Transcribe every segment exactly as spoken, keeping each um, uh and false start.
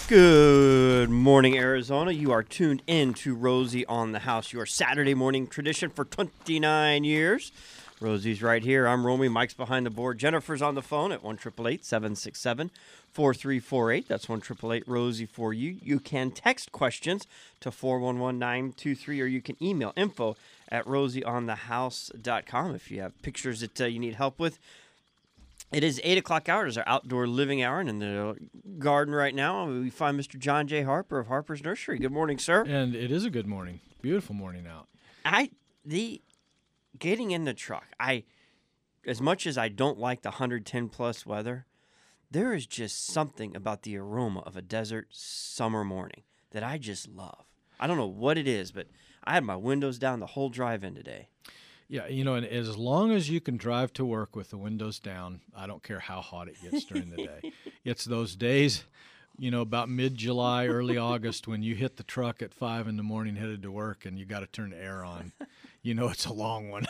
Good morning, Arizona. You are tuned in to Rosie on the House, your Saturday morning tradition for twenty-nine years. Rosie's right here. I'm Romy. Mike's behind the board. Jennifer's on the phone at one eight eight eight, seven six seven, four three four eight. That's one eight eight eight, Rosie for you. You can text questions to four one one nine two three, or you can email info at rosie on the house dot com if you have pictures that uh, you need help with. It is eight o'clock hour. It is our outdoor living hour. And in the garden right now, we find Mister John J. Harper of Harper's Nursery. Good morning, sir. And it is a good morning. Beautiful morning out. I the getting in the truck, I as much as I don't like the one hundred ten plus weather, there is just something about the aroma of a desert summer morning that I just love. I don't know what it is, but I had my windows down the whole drive in today. Yeah, you know, and as long as you can drive to work with the windows down, I don't care how hot it gets during the day. It's those days, you know, about mid-July, early August, when you hit the truck at five in the morning headed to work and you got to turn the air on. You know, it's a long one.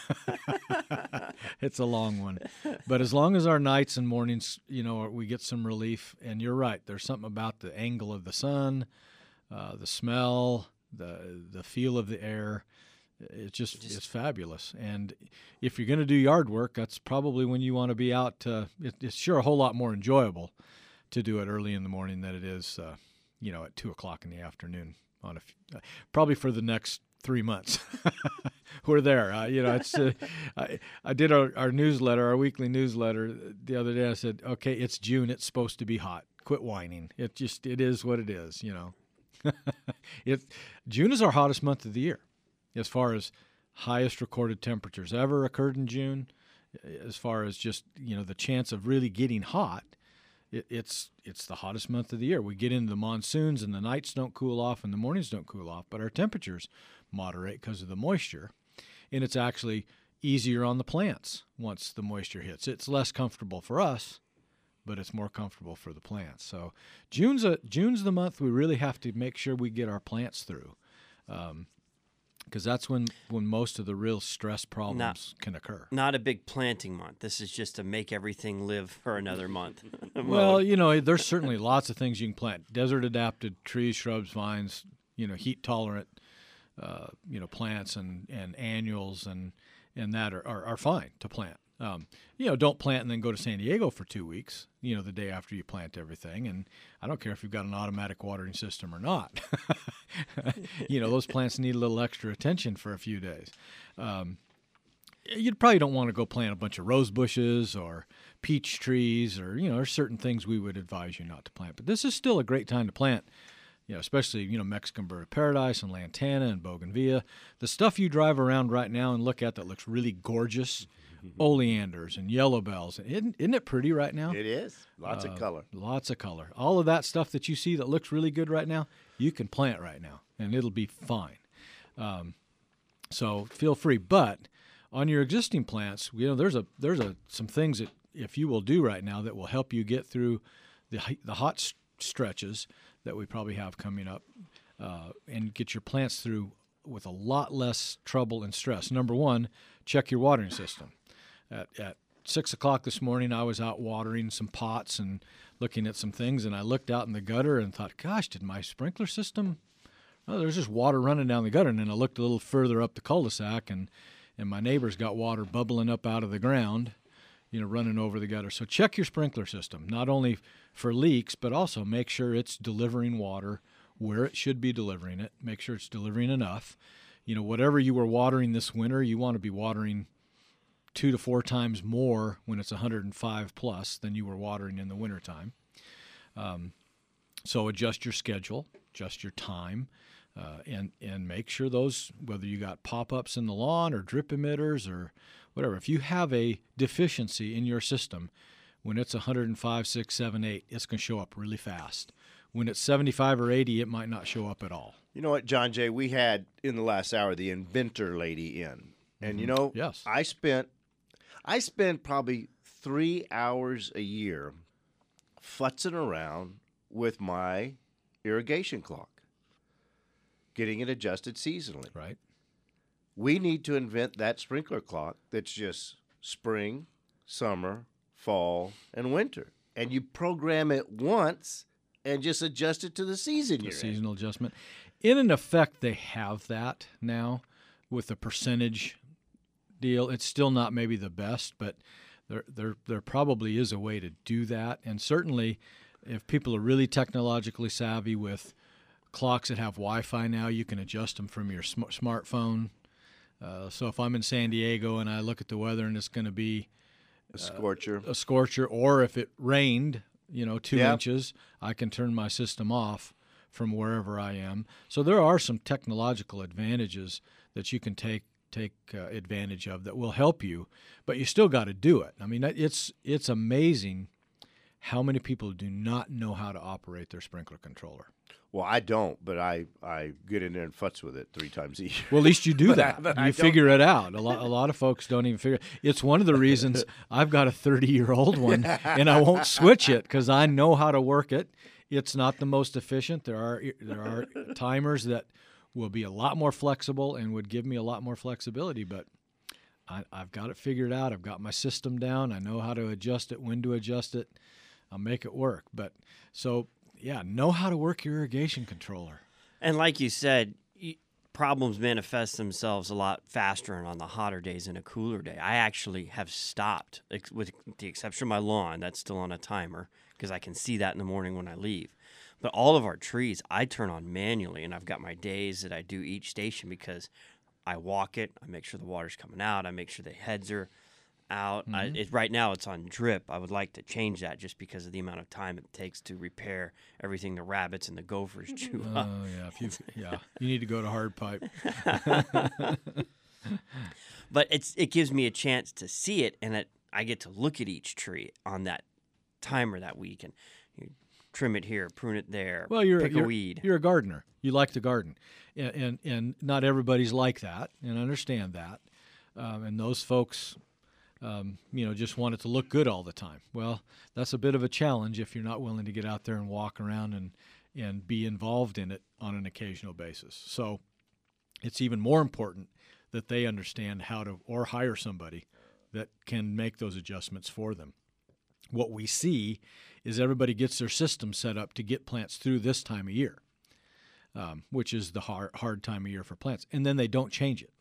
It's a long one. But as long as our nights and mornings, you know, we get some relief, and you're right, there's something about the angle of the sun, uh, the smell, the the feel of the air. It's just, just it's fabulous. And if you're going to do yard work, that's probably when you want to be out. Uh, it, it's sure a whole lot more enjoyable to do it early in the morning than it is, uh, you know, at two o'clock in the afternoon. On a, uh, probably for the next three months, we're there. Uh, you know, it's. Uh, I, I did our, our newsletter, our weekly newsletter the other day. I said, okay, it's June. It's supposed to be hot. Quit whining. It just it is what it is. You know, it June is our hottest month of the year. As far as highest recorded temperatures ever occurred in June, as far as just, you know, the chance of really getting hot, it, it's it's the hottest month of the year. We get into the monsoons and the nights don't cool off and the mornings don't cool off, but our temperatures moderate because of the moisture. And it's actually easier on the plants once the moisture hits. It's less comfortable for us, but it's more comfortable for the plants. So June's a June's the month we really have to make sure we get our plants through. Um, Because that's when, when most of the real stress problems not, not, can occur. Not a big planting month. This is just to make everything live for another month. Well, you know, there's certainly lots of things you can plant. Desert-adapted trees, shrubs, vines, you know, heat-tolerant, uh, you know, plants and, and annuals and and that are, are, are fine to plant. Um, you know, don't plant and then go to San Diego for two weeks, you know, the day after you plant everything. And I don't care if you've got an automatic watering system or not. You know, those plants need a little extra attention for a few days. Um, you probably don't want to go plant a bunch of rose bushes or peach trees or, you know, there's certain things we would advise you not to plant. But this is still a great time to plant, you know, especially, you know, Mexican bird of paradise and lantana and bougainvillea. The stuff you drive around right now and look at that looks really gorgeous, oleanders and yellow bells. Isn't, isn't it pretty right now? It is. Lots uh, of color. Lots of color. All of that stuff that you see that looks really good right now, you can plant right now, and it'll be fine. Um, so feel free. But on your existing plants, you know, there's a there's a some things that if you will do right now that will help you get through the the hot st- stretches that we probably have coming up, uh, and get your plants through with a lot less trouble and stress. Number one, check your watering system. At, at six o'clock this morning, I was out watering some pots and looking at some things, and I looked out in the gutter and thought, gosh, did my sprinkler system, oh, there's just water running down the gutter. And then I looked a little further up the cul-de-sac, and, and my neighbor's got water bubbling up out of the ground, you know, running over the gutter. So check your sprinkler system, not only for leaks, but also make sure it's delivering water where it should be delivering it. Make sure it's delivering enough. You know, whatever you were watering this winter, you want to be watering two to four times more when it's one hundred five plus than you were watering in the wintertime. Um, so adjust your schedule, adjust your time, uh, and, and make sure those, whether you got pop-ups in the lawn or drip emitters or whatever, if you have a deficiency in your system, when it's one hundred five, six, seven, eight, it's going to show up really fast. When it's seventy-five or eighty, it might not show up at all. You know what, John Jay, we had in the last hour the inventor lady in. And, mm-hmm. you know, yes. I spent I spend probably three hours a year futzing around with my irrigation clock, getting it adjusted seasonally. Right. We need to invent that sprinkler clock that's just spring, summer, fall, and winter. And you program it once, and just adjust it to the season The you're in. seasonal adjustment. In an effect, they have that now with the percentage deal. It's still not maybe the best, but there there there probably is a way to do that. And certainly, if people are really technologically savvy with clocks that have Wi-Fi now, you can adjust them from your sm- smartphone. Uh, so if I'm in San Diego and I look at the weather and it's going to be A scorcher. a scorcher, or if it rained, you know, two Yeah. inches, I can turn my system off from wherever I am. So there are some technological advantages that you can take take uh, advantage of that will help you, but you still got to do it. I mean, it's it's amazing how many people do not know how to operate their sprinkler controller. Well, I don't, but I, I get in there and futz with it three times a year. Well, at least you do But I- that. but I You don't figure it out. A lot, a lot of folks don't even figure. It's one of the reasons I've got a thirty-year-old one, and I won't switch it because I know how to work it. It's not the most efficient. There are there are timers that will be a lot more flexible and would give me a lot more flexibility, but I, I've got it figured out. I've got my system down. I know how to adjust it, when to adjust it. I'll make it work. But so yeah, know how to work your irrigation controller. And like you said, y- problems manifest themselves a lot faster and on the hotter days than a cooler day. I actually have stopped, ex- with the exception of my lawn. That's still on a timer because I can see that in the morning when I leave. But all of our trees, I turn on manually, and I've got my days that I do each station because I walk it. I make sure the water's coming out. I make sure the heads are out. I, it, right now it's on drip. I would like to change that just because of the amount of time it takes to repair everything the rabbits and the gophers chew Oh up. yeah, if you yeah, you need to go to hard pipe. But it's it gives me a chance to see it, and it, I get to look at each tree on that timer that week, and you trim it here, prune it there, Well, you're pick you're, a weed. you're a gardener. You like to garden, and and, and not everybody's like that, and I understand that. Um, and those folks, um, you know, just want it to look good all the time. Well, that's a bit of a challenge if you're not willing to get out there and walk around and and be involved in it on an occasional basis. So it's even more important that they understand how to, or hire somebody that can make those adjustments for them. What we see is everybody gets their system set up to get plants through this time of year, um, which is the hard, hard time of year for plants, and then they don't change it.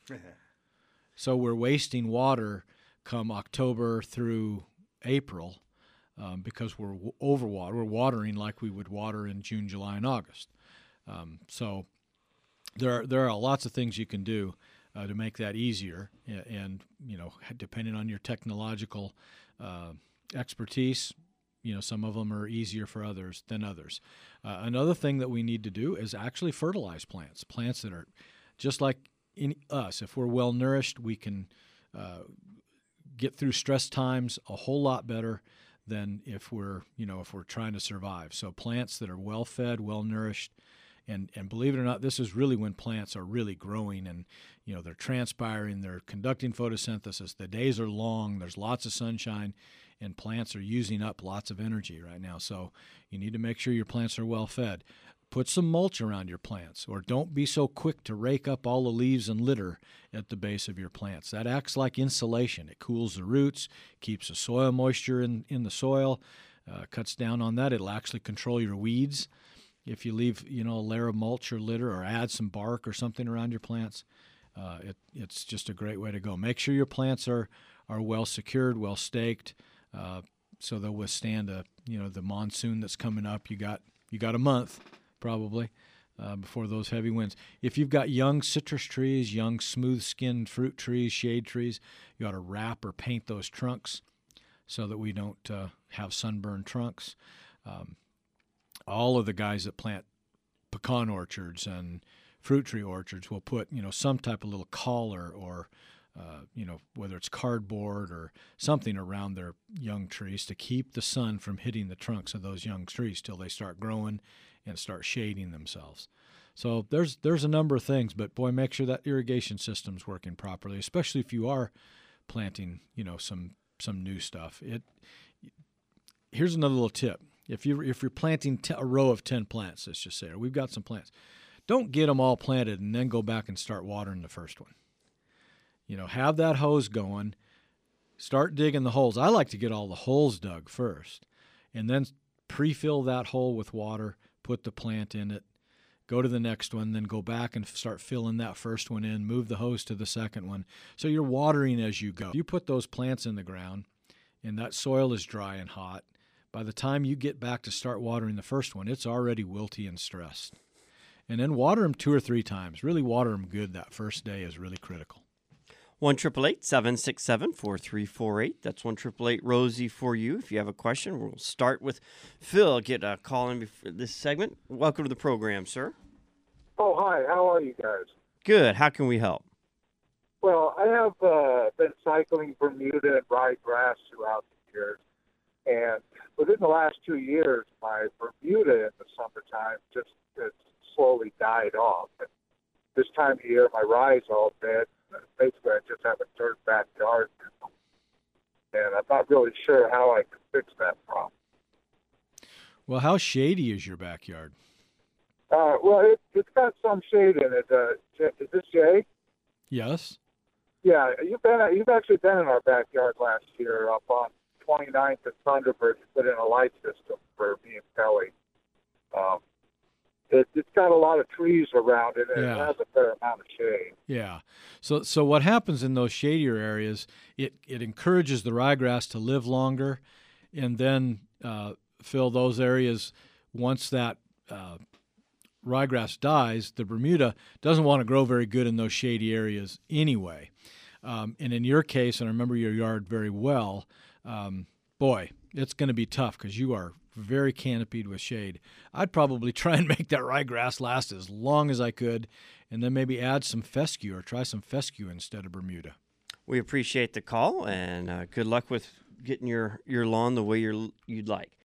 So we're wasting water come October through April um, because we're w- overwater. We're watering like we would water in June, July, and August. Um, so there are, there are lots of things you can do uh, to make that easier, and, and you know, depending on your technological uh, expertise, you know, some of them are easier for others than others. Uh, another thing that we need to do is actually fertilize plants. Plants that are just like in us. If we're well nourished, we can uh, get through stress times a whole lot better than if we're, you know, if we're trying to survive. So plants that are well fed, well nourished, and and believe it or not, this is really when plants are really growing, and you know, they're transpiring, they're conducting photosynthesis. The days are long. There's lots of sunshine, and plants are using up lots of energy right now. So you need to make sure your plants are well fed. Put some mulch around your plants, or don't be so quick to rake up all the leaves and litter at the base of your plants. That acts like insulation. It cools the roots, keeps the soil moisture in, in the soil, uh, cuts down on that. It'll actually control your weeds. If you leave, you know, a layer of mulch or litter, or add some bark or something around your plants, uh, it, it's just a great way to go. Make sure your plants are, are well secured, well staked, uh, so they'll withstand a, you know, the monsoon that's coming up. You got you got a month probably uh, before those heavy winds. If you've got young citrus trees, young smooth-skinned fruit trees, shade trees, you ought to wrap or paint those trunks so that we don't uh, have sunburned trunks. Um, all of the guys that plant pecan orchards and fruit tree orchards will put, you know, some type of little collar, or uh, you know, whether it's cardboard or something around their young trees to keep the sun from hitting the trunks of those young trees till they start growing and start shading themselves. So there's there's a number of things, but boy, make sure that irrigation system's working properly, especially if you are planting, you know, some some new stuff. It here's another little tip. If you if you're planting t- a row of ten plants, let's just say, or we've got some plants, don't get them all planted and then go back and start watering the first one. You know, have that hose going, start digging the holes. I like to get all the holes dug first, and then pre-fill that hole with water, put the plant in it, go to the next one, then go back and start filling that first one in, move the hose to the second one. So you're watering as you go. If you put those plants in the ground and that soil is dry and hot, by the time you get back to start watering the first one, it's already wilty and stressed. And then water them two or three times. Really water them good that first day is really critical. one eight eight eight, seven six seven, four three four eight. That's one eight eight eight, Rosie for you. If you have a question, we'll start with Phil. Get a call in before this segment. Welcome to the program, sir. Oh, hi. How are you guys? Good. How can we help? Well, I have uh, been cycling Bermuda and ryegrass throughout the years. And within the last two years, my Bermuda in the summertime just has slowly died off. And this time of year, my rye's all dead. Basically, I just have a dirt backyard now. And I'm not really sure how I can fix that problem. Well, how shady is your backyard? Uh, well, it, it's got some shade in it. Uh, is this Jay? Yes. Yeah, you've been you've actually been in our backyard last year up on twenty-ninth and Thunderbird. You put in a light system for me and Kelly. Um, it, it's got a lot of trees around it, and Yeah. it has a fair amount of shade. Yeah. So so what happens in those shadier areas, it, it encourages the ryegrass to live longer, and then uh, fill those areas once that uh, ryegrass dies, the Bermuda doesn't want to grow very good in those shady areas anyway. Um, and in your case, and I remember your yard very well, um, boy, it's going to be tough because you are very canopied with shade. I'd probably try and make that ryegrass last as long as I could, and then maybe add some fescue or try some fescue instead of Bermuda. We appreciate the call, and uh, good luck with getting your, your lawn the way you're, you'd like.